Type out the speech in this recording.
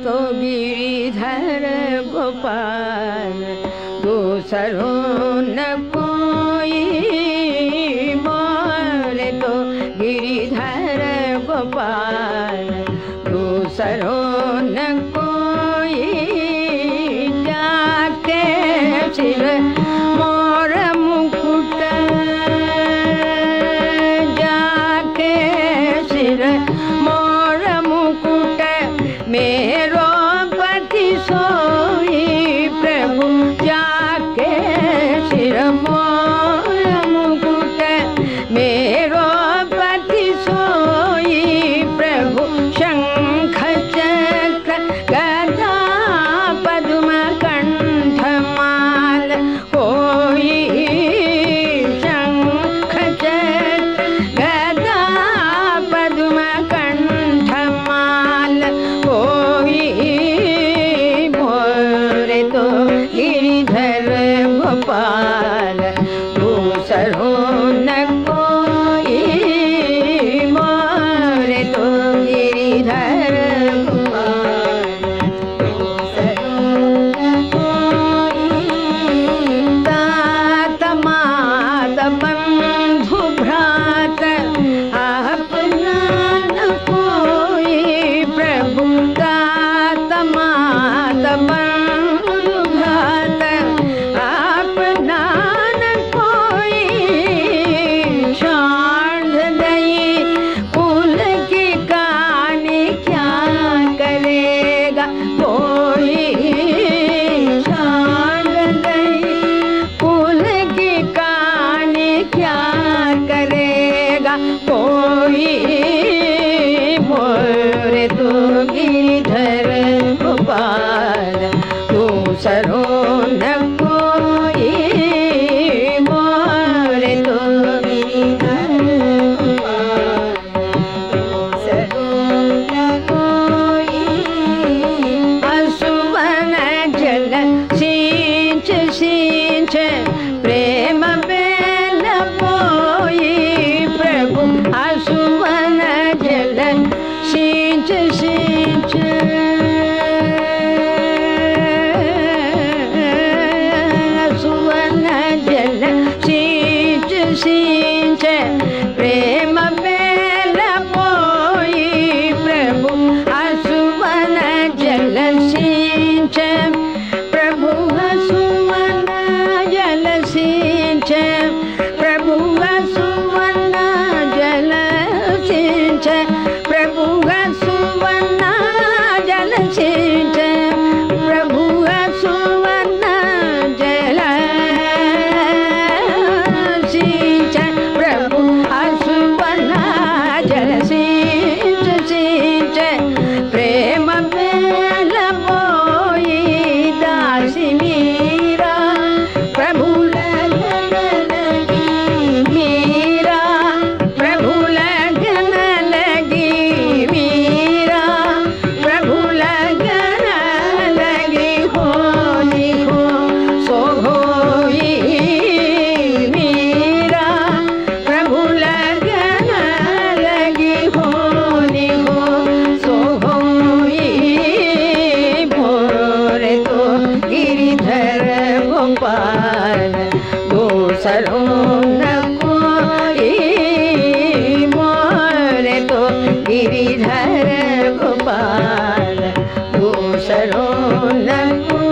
तो गिरिधर गोपाल, दूसरों न कोई मोरे तो गिरिधर गोपाल, दूसरों न कोई। जाके सिर मोर मुकुट, जाके सिर मोर मुकुट, मेरो पति सोई प्रभु। जाके सिर मोर मुकुट, मेरो पति सोई प्रभु। शंख चक्र गदा पद्म कंठ माल होई, शंख चक्र गदा पद्म कंठ माल होई। मोरे तो गिरिधर गोपाल, दूसरों न कोई मोरे तो गिरिधर गोपाल, दूसरों न कोई। तात मात बंधु भ्रात अपना न कोई प्रभु। तात मात बंधु भ्रात अपना न कोई। छांड दई कुल की कहानी क्या करेगा कोई। छांड दई कुल की कहानी क्या करेगा कोई। मोरे तो गिरिधर गोपाल, दूसरों न कोई। मोरे तो गिरिधर गोपाल, दूसरों न कोई। असुवन जल सींच सींच प्रेम बेल बोई प्रभु। असुवन जल सींच सींच, असुवन जल सींच सींच प्रेम बेल बोई प्रभु। असुवन जल सींच प्रभु, असुवन जल सींच प्रभु। असुवन जल सींच प्रभु। असुवन जल सींच प्रभु। असुवन जल सींच प्रभु। असुवन जल सींच सींच प्रेम बेल बोई। दासी मीरा प्रभु लगन लगी, मीरा प्रभु लगन लगी, मीरा प्रभु लगन लगी। होली हो सो होई, मीरा प्रभु लगन लगी। होली हो सो होई। मोरे तो गिरिधर गोपाल, दूसरों न कोई। मोरे तो गिरिधर गोपाल, दूसरों न कोई।